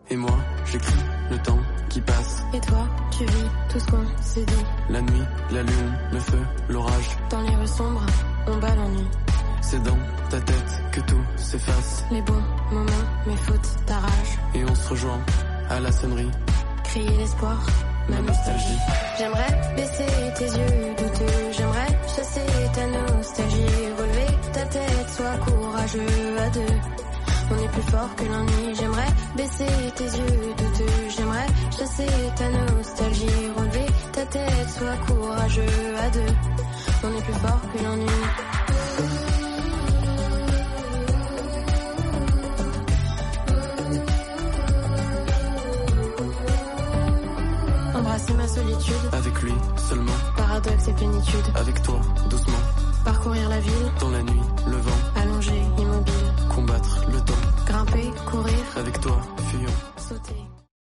Et moi, j'écris le temps qui passe. Et toi, tu vis tout ce qu'on s'est dit. La nuit, la lune, le feu, l'orage. Dans les rues sombres, on bat l'ennui. C'est dans ta tête que tout s'efface. Les bons moments, mes fautes, ta rage. Et on se rejoint à la sonnerie. Crier l'espoir, ma nostalgie. J'aimerais baisser tes yeux douteux. J'aimerais chasser ta nostalgie. Relever ta tête, sois courageux à deux. On est plus fort que l'ennui. J'aimerais baisser tes yeux douteux. J'aimerais chasser ta nostalgie. Relever ta tête, sois courageux à deux. On est plus fort que l'ennui. Embrasser ma solitude. Avec lui seulement. Paradoxe et plénitude. Avec toi, doucement. Parcourir la ville. Dans la nuit, le vent. Allongé, immobile. Combattre le temps. Grimper, courir. Avec toi, fuyant.